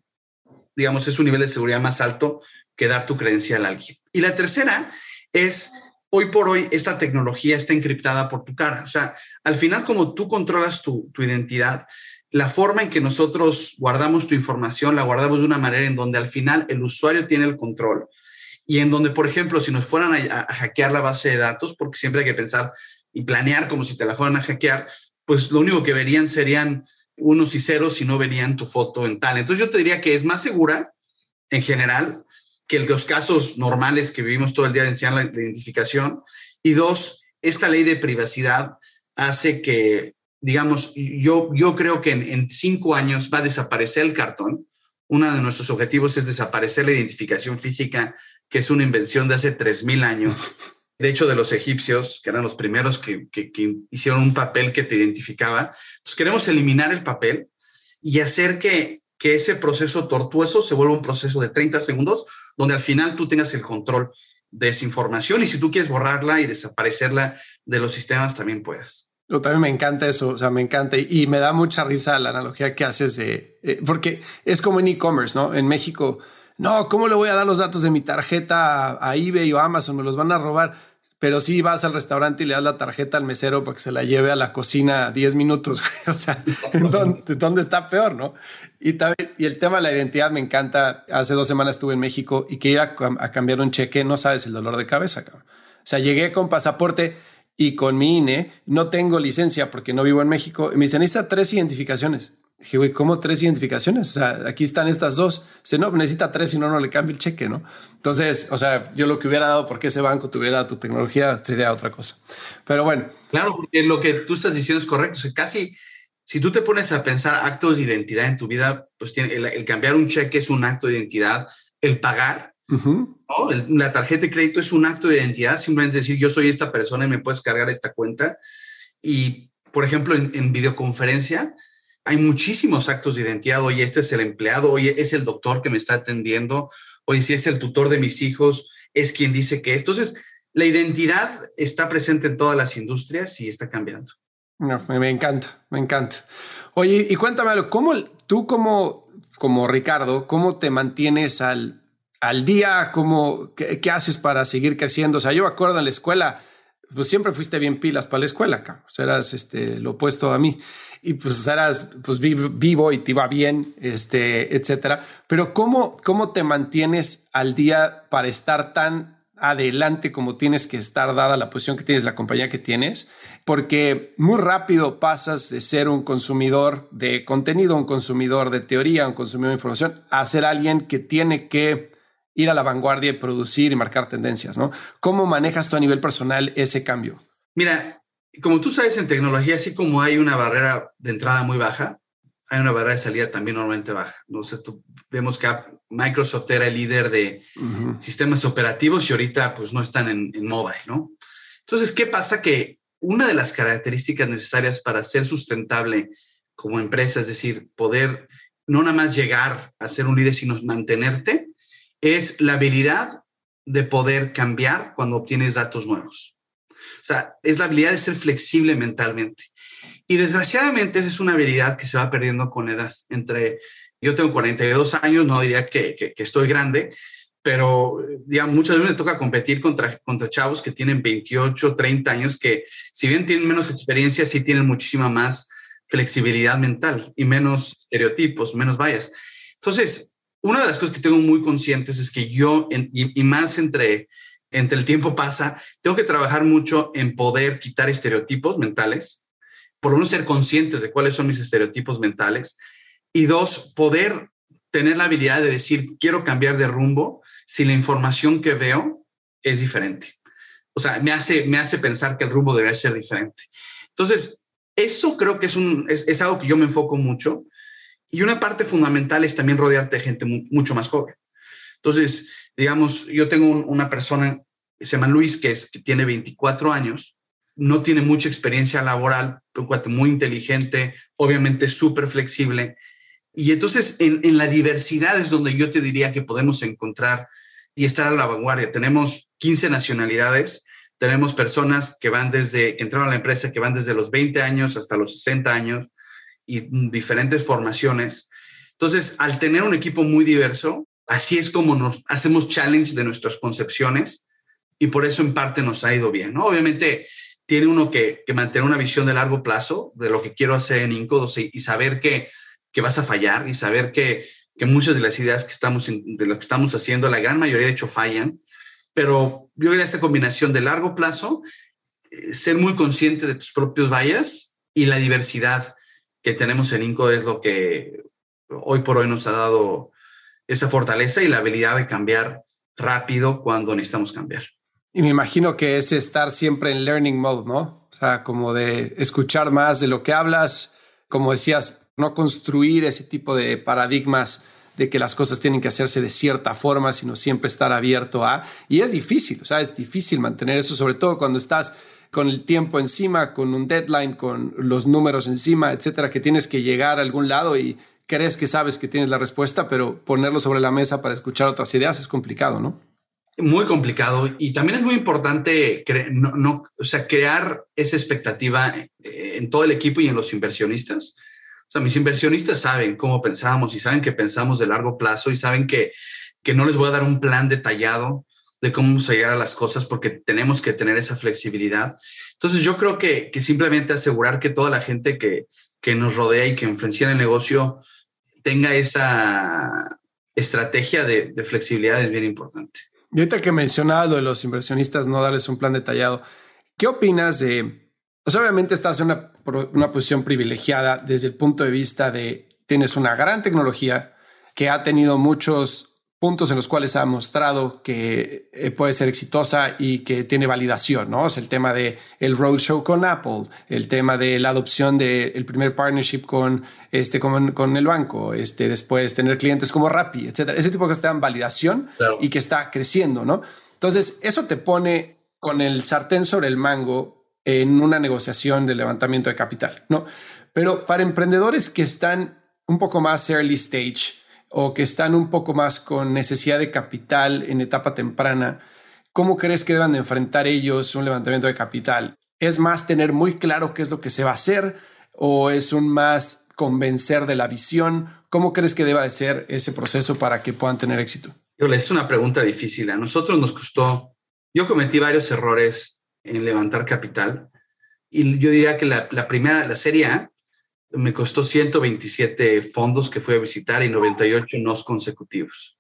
nivel de seguridad más alto que dar tu credencial a alguien. Y la tercera es, hoy por hoy, esta tecnología está encriptada por tu cara. O sea, al final, como tú controlas tu identidad, la forma en que nosotros guardamos tu información, la guardamos de una manera en donde al final el usuario tiene el control y en donde, por ejemplo, si nos fueran a hackear la base de datos, porque siempre hay que pensar y planear como si te la fueran a hackear, pues lo único que verían serían unos y ceros y no verían tu foto en tal. Entonces yo te diría que es más segura en general que los casos normales que vivimos todo el día de enseñar la identificación. Y dos, esta ley de privacidad hace que digamos, yo creo que en 5 años va a desaparecer el cartón. Uno de nuestros objetivos es desaparecer la identificación física, que es una invención de hace 3,000 años. De hecho, de los egipcios, que eran los primeros que hicieron un papel que te identificaba. Entonces, queremos eliminar el papel y hacer que ese proceso tortuoso se vuelva un proceso de 30 segundos, donde al final tú tengas el control de esa información, y si tú quieres borrarla y desaparecerla de los sistemas, también puedas. Yo también me encanta eso, o sea, me encanta y me da mucha risa la analogía que haces porque es como en e-commerce, ¿no? En México, no, ¿cómo le voy a dar los datos de mi tarjeta a eBay o a Amazon? Me los van a robar. Pero sí vas al restaurante y le das la tarjeta al mesero para que se la lleve a la cocina 10 minutos. O sea, ¿dónde está peor, no? Y el tema de la identidad me encanta. Hace 2 semanas estuve en México y quería a cambiar un cheque. No sabes el dolor de cabeza, cabrón. O sea, llegué con pasaporte y con mi INE. No tengo licencia porque no vivo en México. Y me dicen, necesita 3 identificaciones. Dije, güey, ¿cómo 3 identificaciones? O sea, aquí están estas 2. Dice, no, necesita 3, si no, no le cambio el cheque, ¿no? Entonces, o sea, yo lo que hubiera dado porque ese banco tuviera tu tecnología sería otra cosa. Pero bueno. Claro, porque lo que tú estás diciendo es correcto. O sea, casi, si tú te pones a pensar actos de identidad en tu vida, pues el cambiar un cheque es un acto de identidad. El pagar, ¿no? La tarjeta de crédito es un acto de identidad. Simplemente decir, yo soy esta persona y me puedes cargar esta cuenta. Y, por ejemplo, en videoconferencia, hay muchísimos actos de identidad. Oye, este es el empleado. Oye, es el doctor que me está atendiendo. Oye, si es el tutor de mis hijos, es quien dice que. Entonces, la identidad está presente en todas las industrias y está cambiando. No, me encanta, me encanta. Oye, y cuéntame, ¿cómo tú como Ricardo, cómo te mantienes al día? ¿Qué haces para seguir creciendo? O sea, yo me acuerdo en la escuela, pues siempre fuiste bien pilas para la escuela, cabrón. O sea, eras lo opuesto a mí. Y pues eras pues, vivo y te iba bien, etcétera. Pero ¿cómo te mantienes al día para estar tan adelante como tienes que estar, dada la posición que tienes, la compañía que tienes? Porque muy rápido pasas de ser un consumidor de contenido, un consumidor de teoría, un consumidor de información, a ser alguien que tiene que ir a la vanguardia y producir y marcar tendencias, ¿no? ¿Cómo manejas tú a nivel personal ese cambio? Mira, como tú sabes, en tecnología, así como hay una barrera de entrada muy baja, hay una barrera de salida también normalmente baja. No sé, vemos que Microsoft era el líder de sistemas operativos y ahorita pues no están en mobile, ¿no? Entonces, ¿qué pasa? Que una de las características necesarias para ser sustentable como empresa, es decir, poder no nada más llegar a ser un líder, sino mantenerte, es la habilidad de poder cambiar cuando obtienes datos nuevos. O sea, es la habilidad de ser flexible mentalmente. Y desgraciadamente esa es una habilidad que se va perdiendo con la edad. Yo tengo 42 años, no diría que estoy grande, pero digamos, muchas veces me toca competir contra chavos que tienen 28, 30 años, que si bien tienen menos experiencia, sí tienen muchísima más flexibilidad mental y menos estereotipos, menos bias. Entonces, una de las cosas que tengo muy conscientes es que yo, y más entre el tiempo pasa, tengo que trabajar mucho en poder quitar estereotipos mentales, por lo menos ser conscientes de cuáles son mis estereotipos mentales, y 2, poder tener la habilidad de decir, quiero cambiar de rumbo si la información que veo es diferente. O sea, me hace pensar que el rumbo debería ser diferente. Entonces, eso creo que es algo que yo me enfoco mucho, y una parte fundamental es también rodearte de gente mucho más joven. Entonces, digamos, yo tengo una persona que se llama Luis, que tiene 24 años, no tiene mucha experiencia laboral, pero muy inteligente, obviamente súper flexible. Y entonces, en la diversidad es donde yo te diría que podemos encontrar y estar a la vanguardia. Tenemos 15 nacionalidades, tenemos personas que entraron a la empresa, que van desde los 20 años hasta los 60 años y diferentes formaciones. Entonces, al tener un equipo muy diverso, así es como nos hacemos challenge de nuestras concepciones, y por eso en parte nos ha ido bien, ¿no? Obviamente tiene uno que mantener una visión de largo plazo de lo que quiero hacer en Incod, y saber que vas a fallar, y saber que muchas de las ideas de lo que estamos haciendo, la gran mayoría de hecho fallan, pero yo creo que esta combinación de largo plazo, ser muy consciente de tus propios bias y la diversidad que tenemos en Incod es lo que hoy por hoy nos ha dado esa fortaleza y la habilidad de cambiar rápido cuando necesitamos cambiar. Y me imagino que es estar siempre en learning mode, ¿no? O sea, como de escuchar más de lo que hablas, como decías, no construir ese tipo de paradigmas de que las cosas tienen que hacerse de cierta forma, sino siempre estar abierto a... Y es difícil, o sea, es difícil mantener eso, sobre todo cuando estás con el tiempo encima, con un deadline, con los números encima, etcétera, que tienes que llegar a algún lado y crees que sabes que tienes la respuesta, pero ponerlo sobre la mesa para escuchar otras ideas es complicado, ¿no? Muy complicado, y también es muy importante crear esa expectativa en todo el equipo y en los inversionistas. O sea, mis inversionistas saben cómo pensamos y saben que pensamos de largo plazo y saben que no les voy a dar un plan detallado de cómo vamos a llegar a las cosas, porque tenemos que tener esa flexibilidad. Entonces yo creo que simplemente asegurar que toda la gente que nos rodea y que influencia en el negocio tenga esa estrategia de flexibilidad es bien importante. Y ahorita que mencionabas lo de los inversionistas, no darles un plan detallado, ¿qué opinas de... O sea, obviamente estás en una posición privilegiada desde el punto de vista de tienes una gran tecnología que ha tenido muchos puntos en los cuales ha mostrado que puede ser exitosa y que tiene validación, ¿no? Es el tema de el roadshow con Apple, el tema de la adopción del primer partnership con el banco, después tener clientes como Rappi, etcétera. Ese tipo de cosas te dan validación, claro, y que está creciendo, ¿no? Entonces, eso te pone con el sartén sobre el mango en una negociación de levantamiento de capital, ¿no? Pero para emprendedores que están un poco más early stage o que están un poco más con necesidad de capital en etapa temprana, ¿cómo crees que deban de enfrentar ellos un levantamiento de capital? ¿Es más tener muy claro qué es lo que se va a hacer o es un más convencer de la visión? ¿Cómo crees que deba de ser ese proceso para que puedan tener éxito? Es una pregunta difícil. A nosotros nos costó... Yo cometí varios errores en levantar capital, y yo diría que la primera, la serie A, me costó 127 fondos que fui a visitar y 98 no consecutivos.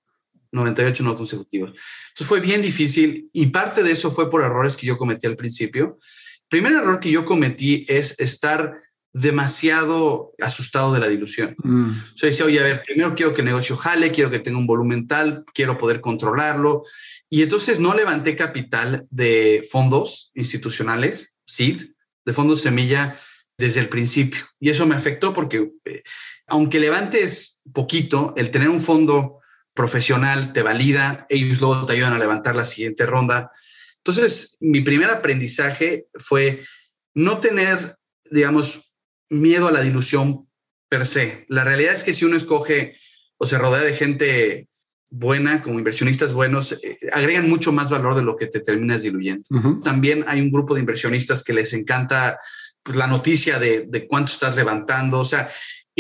98 no consecutivos. Entonces fue bien difícil, y parte de eso fue por errores que yo cometí al principio. El primer error que yo cometí es estar demasiado asustado de la dilución. O sea, decía, oye, a ver, primero quiero que el negocio jale, quiero que tenga un volumen tal, quiero poder controlarlo. Y entonces no levanté capital de fondos institucionales, seed, de fondos semilla desde el principio. Y eso me afectó porque aunque levantes poquito, el tener un fondo profesional te valida, ellos luego te ayudan a levantar la siguiente ronda. Entonces, mi primer aprendizaje fue no tener, digamos, miedo a la dilución per se. La realidad es que si uno escoge o se rodea de gente buena, como inversionistas buenos, agregan mucho más valor de lo que te terminas diluyendo. Uh-huh. También hay un grupo de inversionistas que les encanta pues, la noticia de cuánto estás levantando. O sea,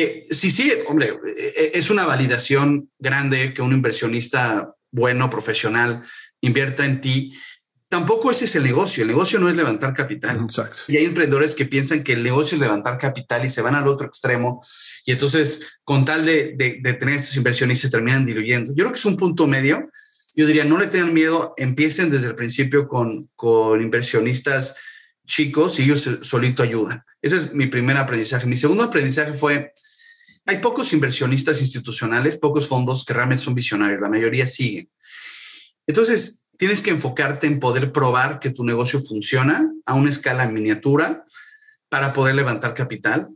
sí, hombre, es una validación grande que un inversionista bueno, profesional, invierta en ti. Tampoco ese es el negocio. El negocio no es levantar capital. Exacto. Y hay emprendedores que piensan que el negocio es levantar capital y se van al otro extremo. Y entonces, con tal de tener estos inversionistas, se terminan diluyendo. Yo creo que es un punto medio. Yo diría, no le tengan miedo, empiecen desde el principio con inversionistas chicos y ellos solito ayudan. Ese es mi primer aprendizaje. Mi segundo aprendizaje fue, hay pocos inversionistas institucionales, pocos fondos que realmente son visionarios. La mayoría siguen. Entonces, tienes que enfocarte en poder probar que tu negocio funciona a una escala miniatura para poder levantar capital.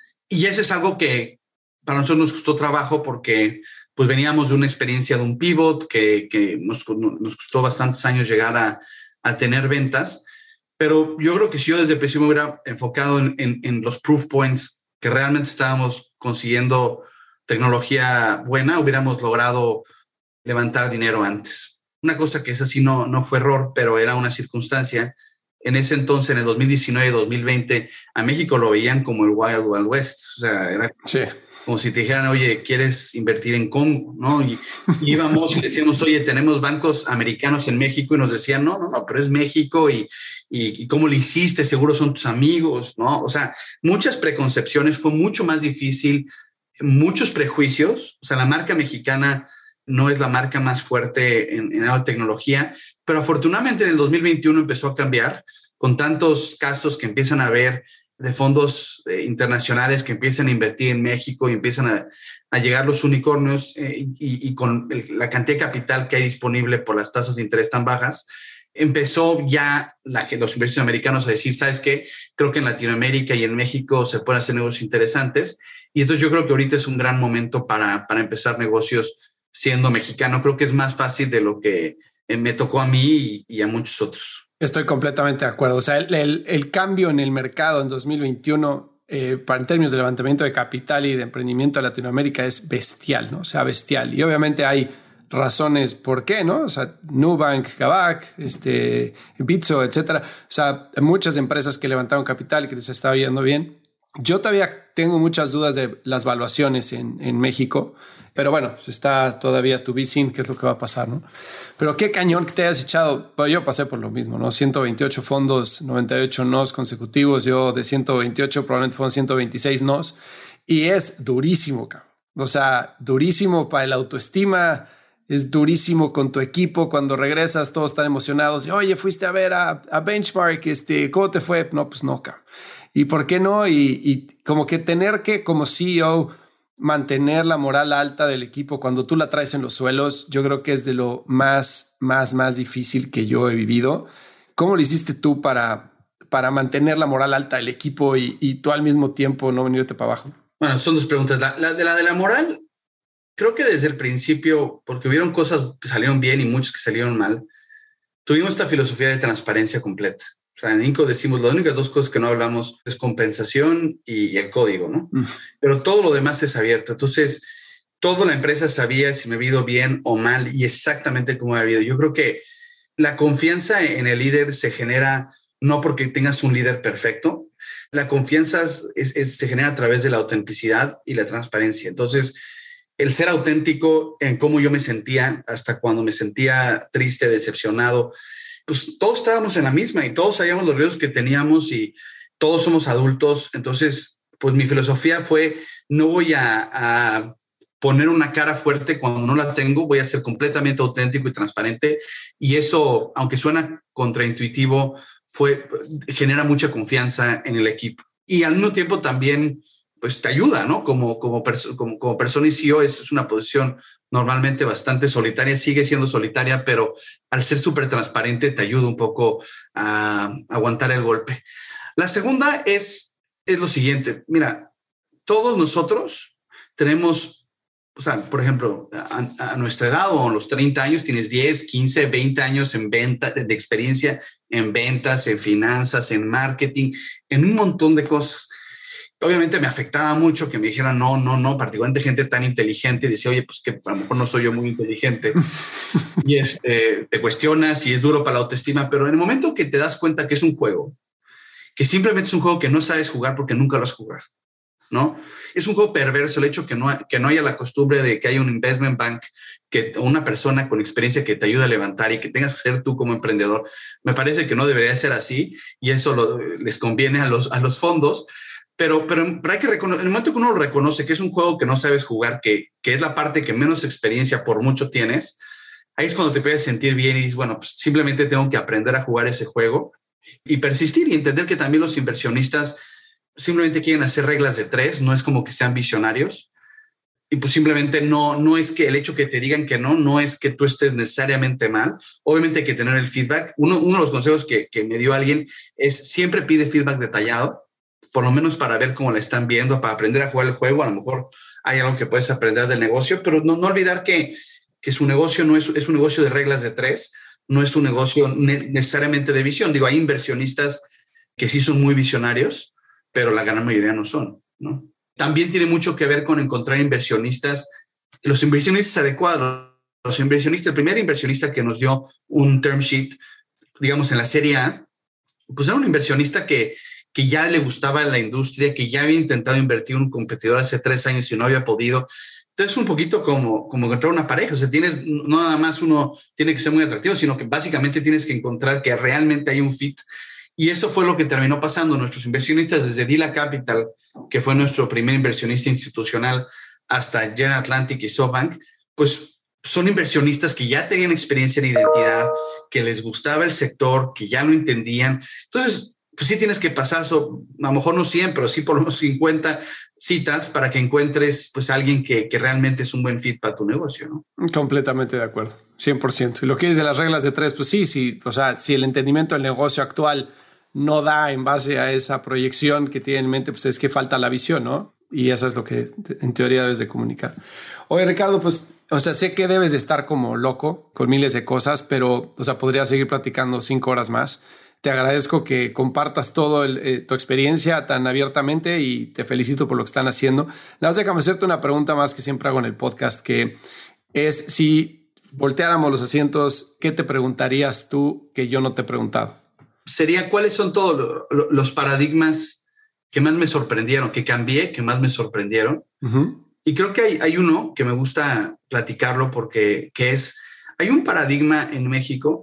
Y ese es algo que para nosotros nos costó trabajo porque pues veníamos de una experiencia de un pivot que nos costó bastantes años llegar a tener ventas. Pero yo creo que si yo desde el principio me hubiera enfocado en los proof points que realmente estábamos consiguiendo tecnología buena, hubiéramos logrado levantar dinero antes. Una cosa que es así no fue error, pero era una circunstancia. En ese entonces, en el 2019 y 2020, a México lo veían como el Wild Wild West. O sea, era como si te dijeran, oye, ¿quieres invertir en Congo? ¿No? Y íbamos y decíamos, oye, tenemos bancos americanos en México, y nos decían, no, pero es México y ¿cómo lo hiciste? Seguro son tus amigos, ¿no? O sea, muchas preconcepciones, fue mucho más difícil, muchos prejuicios. O sea, la marca mexicana no es la marca más fuerte en alta tecnología, pero afortunadamente en el 2021 empezó a cambiar con tantos casos que empiezan a haber de fondos internacionales que empiezan a invertir en México y empiezan a llegar los unicornios y con la cantidad de capital que hay disponible por las tasas de interés tan bajas, empezó ya los inversores americanos a decir, ¿sabes qué? Creo que en Latinoamérica y en México se pueden hacer negocios interesantes. Y entonces yo creo que ahorita es un gran momento para empezar negocios siendo mexicano. Creo que es más fácil de lo que me tocó a mí y a muchos otros. Estoy completamente de acuerdo. O sea, el cambio en el mercado en 2021 en términos de levantamiento de capital y de emprendimiento en Latinoamérica es bestial, ¿no? O sea, bestial. Y obviamente hay razones por qué, ¿no? O sea, Nubank, Kavak, Bitso, etcétera. O sea, muchas empresas que levantaron capital y que les está yendo bien. Yo todavía tengo muchas dudas de las valuaciones en México, pero bueno, pues está todavía to be seen qué es lo que va a pasar, ¿no? Pero qué cañón que te hayas echado. Bueno, yo pasé por lo mismo, ¿no? 128 fondos, 98 nos consecutivos. Yo de 128 probablemente fueron 126 nos. Y es durísimo, cabrón. O sea, durísimo para la autoestima. Es durísimo con tu equipo. Cuando regresas, todos están emocionados. Y, oye, fuiste a ver a Benchmark. ¿Cómo te fue? No, pues no, cabrón. ¿Y por qué no? Y como que tener que, como CEO, mantener la moral alta del equipo cuando tú la traes en los suelos, yo creo que es de lo más difícil que yo he vivido. ¿Cómo lo hiciste tú para mantener la moral alta del equipo y tú al mismo tiempo no venirte para abajo? Bueno, son dos preguntas. La de la moral, creo que desde el principio, porque hubieron cosas que salieron bien y muchas que salieron mal, tuvimos esta filosofía de transparencia completa. O sea, en Inco decimos las únicas dos cosas que no hablamos es compensación y el código, ¿no? Pero todo lo demás es abierto. Entonces, toda la empresa sabía si me había ido bien o mal y exactamente cómo me había ido. Yo creo que la confianza en el líder se genera no porque tengas un líder perfecto. La confianza se genera a través de la autenticidad y la transparencia. Entonces, el ser auténtico en cómo yo me sentía, hasta cuando me sentía triste, decepcionado, pues todos estábamos en la misma y todos sabíamos los riesgos que teníamos y todos somos adultos. Entonces, pues mi filosofía fue, no voy a poner una cara fuerte cuando no la tengo, voy a ser completamente auténtico y transparente. Y eso, aunque suena contraintuitivo, genera mucha confianza en el equipo. Y al mismo tiempo también, pues te ayuda, ¿no? Como persona y CEO es una posición normalmente bastante solitaria, sigue siendo solitaria, pero al ser súper transparente te ayuda un poco a aguantar el golpe. La segunda es lo siguiente. Mira, todos nosotros tenemos, o sea, por ejemplo, a nuestra edad o a los 30 años tienes 10, 15, 20 años en venta, de experiencia en ventas, en finanzas, en marketing, en un montón de cosas. Obviamente me afectaba mucho que me dijeran no, particularmente gente tan inteligente. Decía, oye, pues que a lo mejor no soy yo muy inteligente. Y te cuestionas y es duro para la autoestima, pero en el momento que te das cuenta que es un juego, que simplemente es un juego que no sabes jugar porque nunca lo has jugado, ¿no? Es un juego perverso el hecho que no haya la costumbre de que haya un investment bank, que una persona con experiencia que te ayude a levantar y que tengas que ser tú como emprendedor. Me parece que no debería ser así y eso les conviene a los fondos. Pero hay que reconocer, en el momento que uno lo reconoce que es un juego que no sabes jugar, que es la parte que menos experiencia por mucho tienes, ahí es cuando te puedes sentir bien y dices, bueno, pues simplemente tengo que aprender a jugar ese juego y persistir y entender que también los inversionistas simplemente quieren hacer reglas de tres, no es como que sean visionarios. Y pues simplemente no es que el hecho que te digan que no es que tú estés necesariamente mal. Obviamente hay que tener el feedback. Uno de los consejos que me dio alguien es siempre pide feedback detallado, por lo menos para ver cómo la están viendo, para aprender a jugar el juego. A lo mejor hay algo que puedes aprender del negocio, pero no olvidar que su negocio no es un negocio de reglas de tres, no es un negocio necesariamente de visión. Digo, hay inversionistas que sí son muy visionarios, pero la gran mayoría no son, ¿no? También tiene mucho que ver con encontrar inversionistas, los inversionistas adecuados. El primer inversionista que nos dio un term sheet, digamos, en la serie A, pues era un inversionista que ya le gustaba la industria, que ya había intentado invertir en un competidor hace 3 años y no había podido. Entonces, un poquito como encontrar una pareja. O sea, no nada más uno tiene que ser muy atractivo, sino que básicamente tienes que encontrar que realmente hay un fit. Y eso fue lo que terminó pasando. Nuestros inversionistas, desde Dila Capital, que fue nuestro primer inversionista institucional, hasta General Atlantic y SoftBank, pues son inversionistas que ya tenían experiencia en identidad, que les gustaba el sector, que ya lo entendían. Entonces, pues sí tienes que pasar, a lo mejor no 100, pero sí por lo menos 50 citas para que encuentres pues alguien que realmente es un buen fit para tu negocio, ¿no? Completamente de acuerdo, 100%. Y lo que dices de las reglas de tres, pues sí, o sea, si el entendimiento del negocio actual no da en base a esa proyección que tiene en mente, pues es que falta la visión, ¿no? Y eso es lo que en teoría debes de comunicar. Oye, Ricardo, pues, o sea, sé que debes de estar como loco con miles de cosas, pero, o sea, podría seguir platicando 5 horas más. Te agradezco que compartas todo tu experiencia tan abiertamente y te felicito por lo que están haciendo. Nada más déjame hacerte una pregunta más que siempre hago en el podcast, que es si volteáramos los asientos, ¿qué te preguntarías tú que yo no te he preguntado? Sería, ¿cuáles son todos los paradigmas que más me sorprendieron, que cambié, que más me sorprendieron? Uh-huh. Y creo que hay uno que me gusta platicarlo porque hay un paradigma en México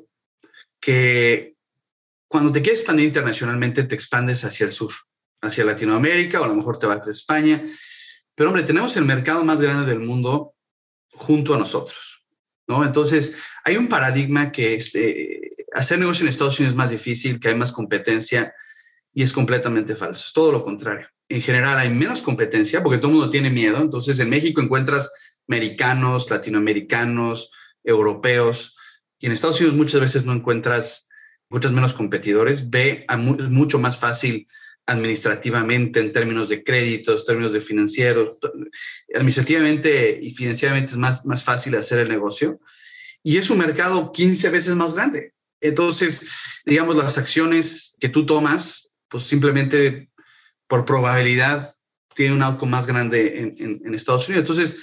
que cuando te quieres expandir internacionalmente te expandes hacia el sur, hacia Latinoamérica, o a lo mejor te vas a España. Pero hombre, tenemos el mercado más grande del mundo junto a nosotros, ¿no? Entonces, hay un paradigma que hacer negocio en Estados Unidos es más difícil, que hay más competencia, y es completamente falso. Es todo lo contrario. En general hay menos competencia porque todo el mundo tiene miedo. Entonces, en México encuentras americanos, latinoamericanos, europeos, y en Estados Unidos muchas veces no encuentras menos competidores. Mucho más fácil administrativamente en términos de créditos, términos de financieros. Administrativamente y financieramente es más fácil hacer el negocio. Y es un mercado 15 veces más grande. Entonces, digamos, las acciones que tú tomas, pues simplemente por probabilidad tiene un outcome más grande en Estados Unidos. Entonces,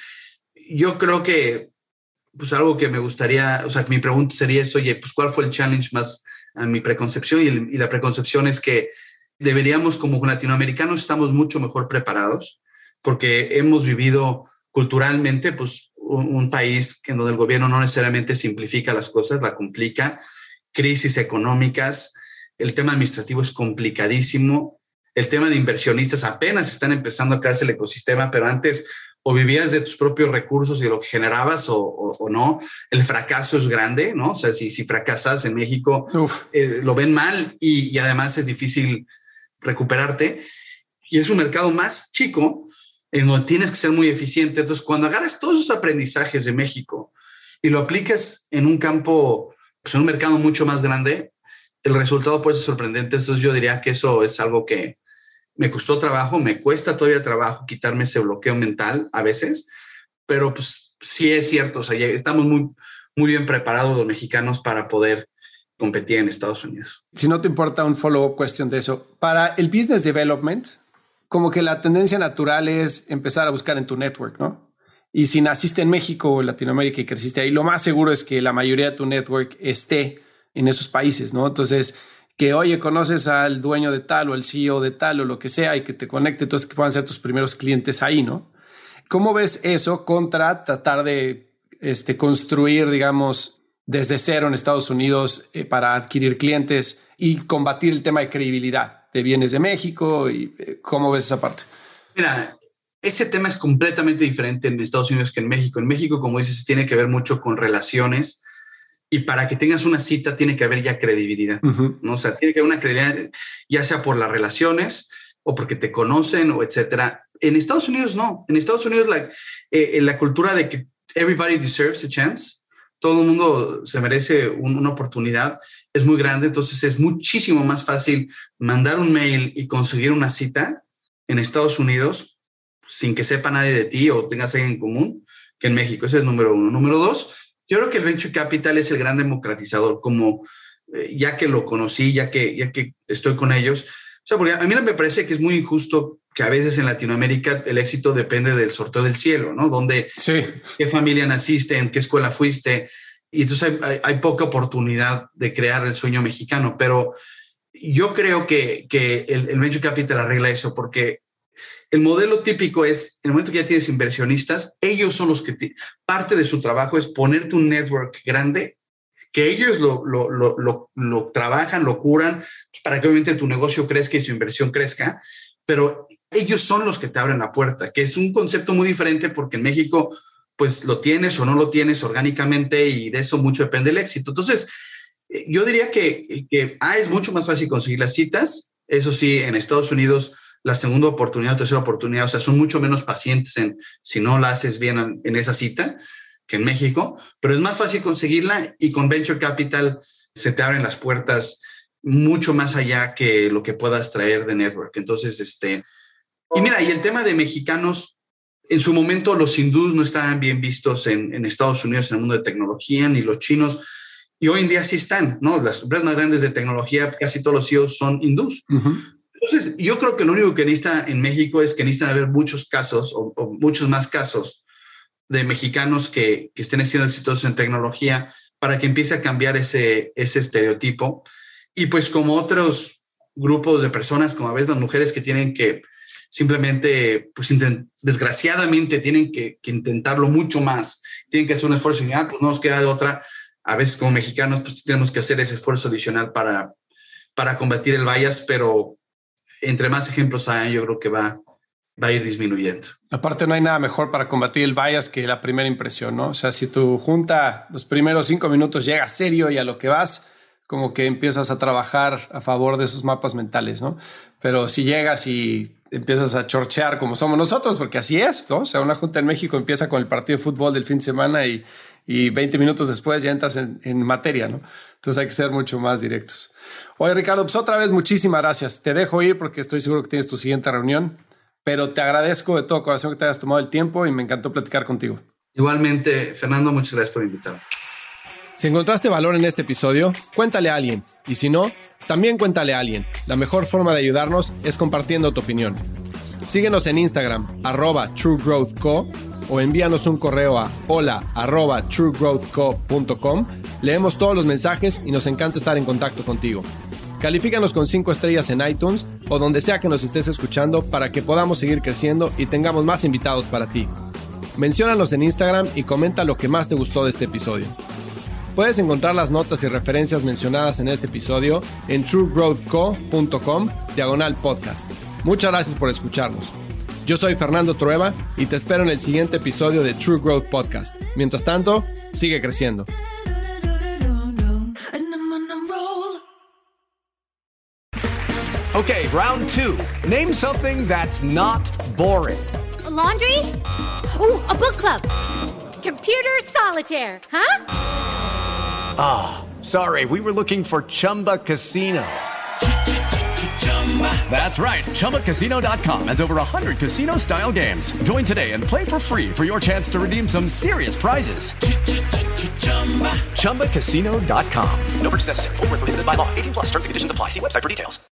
yo creo que pues algo que me gustaría, o sea, mi pregunta sería eso, oye, pues ¿cuál fue el challenge más a mi preconcepción? Y la preconcepción es que deberíamos, como latinoamericanos, estamos mucho mejor preparados porque hemos vivido culturalmente, pues, un país en donde el gobierno no necesariamente simplifica las cosas, la complica, crisis económicas, el tema administrativo es complicadísimo, el tema de inversionistas apenas están empezando a crearse el ecosistema, pero antes o vivías de tus propios recursos y de lo que generabas o no. El fracaso es grande, ¿no? O sea, si fracasas en México, lo ven mal y además es difícil recuperarte. Y es un mercado más chico en donde tienes que ser muy eficiente. Entonces, cuando agarras todos esos aprendizajes de México y lo aplicas en un campo, pues en un mercado mucho más grande, el resultado puede ser sorprendente. Entonces, yo diría que eso es algo que me costó trabajo, me cuesta todavía trabajo quitarme ese bloqueo mental a veces, pero pues sí es cierto, o sea, ya estamos muy, muy bien preparados los mexicanos para poder competir en Estados Unidos. Si no te importa un follow-up question de eso, para el business development, como que la tendencia natural es empezar a buscar en tu network, ¿no? Y si naciste en México o en Latinoamérica y creciste ahí, lo más seguro es que la mayoría de tu network esté en esos países, ¿no? Entonces, que, oye, conoces al dueño de tal o el CEO de tal o lo que sea y que te conecte, entonces que puedan ser tus primeros clientes ahí, ¿no? ¿Cómo ves eso contra tratar de construir, digamos, desde cero en Estados Unidos para adquirir clientes y combatir el tema de credibilidad de bienes de México? Y ¿cómo ves esa parte? Mira, ese tema es completamente diferente en Estados Unidos que en México. En México, como dices, tiene que ver mucho con relaciones. Y para que tengas una cita tiene que haber ya credibilidad, ¿no? O sea, tiene que haber una credibilidad, ya sea por las relaciones o porque te conocen o etcétera. En Estados Unidos no. En Estados Unidos la cultura de que everybody deserves a chance, todo el mundo se merece una oportunidad, es muy grande. Entonces es muchísimo más fácil mandar un mail y conseguir una cita en Estados Unidos sin que sepa nadie de ti o tengas alguien en común que en México. Ese es número uno. Número dos, yo creo que el Venture Capital es el gran democratizador, como ya que lo conocí, ya que estoy con ellos. O sea, porque a mí me parece que es muy injusto que a veces en Latinoamérica el éxito depende del sorteo del cielo, ¿no? Donde, sí. ¿Qué familia naciste? ¿En qué escuela fuiste? Y entonces hay poca oportunidad de crear el sueño mexicano. Pero yo creo que el Venture Capital arregla eso porque el modelo típico es, en el momento que ya tienes inversionistas, ellos son los que parte de su trabajo es ponerte un network grande, que ellos lo trabajan, lo curan, para que obviamente tu negocio crezca y su inversión crezca, pero ellos son los que te abren la puerta, que es un concepto muy diferente porque en México pues lo tienes o no lo tienes orgánicamente y de eso mucho depende el éxito. Entonces, yo diría que es mucho más fácil conseguir las citas Eso sí, en Estados Unidos, la segunda oportunidad o tercera oportunidad, o sea, son mucho menos pacientes si no la haces bien en esa cita que en México, pero es más fácil conseguirla y con Venture Capital se te abren las puertas mucho más allá que lo que puedas traer de network. Entonces, y mira, y el tema de mexicanos, en su momento los hindús no estaban bien vistos en Estados Unidos, en el mundo de tecnología, ni los chinos, y hoy en día sí están, ¿no? Las empresas más grandes de tecnología, casi todos los CEOs son hindús. Uh-huh. Entonces, yo creo que lo único que necesita en México es que necesitan haber muchos casos o muchos más casos de mexicanos que estén siendo exitosos en tecnología para que empiece a cambiar ese estereotipo. Y pues como otros grupos de personas, como a veces las mujeres que tienen que simplemente, pues desgraciadamente tienen que intentarlo mucho más, tienen que hacer un esfuerzo y pues no nos queda de otra. A veces como mexicanos pues tenemos que hacer ese esfuerzo adicional para combatir el bias, pero entre más ejemplos hay, yo creo que va a ir disminuyendo. Aparte, no hay nada mejor para combatir el bias que la primera impresión, ¿no? O sea, si tu junta los primeros 5 minutos llega serio y a lo que vas, como que empiezas a trabajar a favor de esos mapas mentales, ¿no? Pero si llegas y empiezas a chorchear como somos nosotros, porque así es, ¿no? O sea, una junta en México empieza con el partido de fútbol del fin de semana y 20 minutos después ya entras en materia, ¿no? Entonces hay que ser mucho más directos. Oye, Ricardo, pues otra vez muchísimas gracias. Te dejo ir porque estoy seguro que tienes tu siguiente reunión, pero te agradezco de todo corazón que te hayas tomado el tiempo y me encantó platicar contigo. Igualmente, Fernando, muchas gracias por invitarme. Si encontraste valor en este episodio, cuéntale a alguien. Y si no, también cuéntale a alguien. La mejor forma de ayudarnos es compartiendo tu opinión. Síguenos en Instagram, @TrueGrowthCo, o envíanos un correo a hola@truegrowthco.com. Leemos todos los mensajes y nos encanta estar en contacto contigo. Califícanos con 5 estrellas en iTunes o donde sea que nos estés escuchando para que podamos seguir creciendo y tengamos más invitados para ti. Menciónanos en Instagram y comenta lo que más te gustó de este episodio. Puedes encontrar las notas y referencias mencionadas en este episodio en truegrowthco.com/podcast. Muchas gracias por escucharnos. Yo soy Fernando Trueba y te espero en el siguiente episodio de True Growth Podcast. Mientras tanto, sigue creciendo. Okay, round 2. Name something that's not boring. A laundry? Ooh, a book club. Computer solitaire, huh? Sorry, we were looking for Chumba Casino. That's right. ChumbaCasino.com has over 100 casino-style games. Join today and play for free for your chance to redeem some serious prizes. ChumbaCasino.com. No purchase necessary. Void where prohibited by law. 18+ terms and conditions apply. See website for details.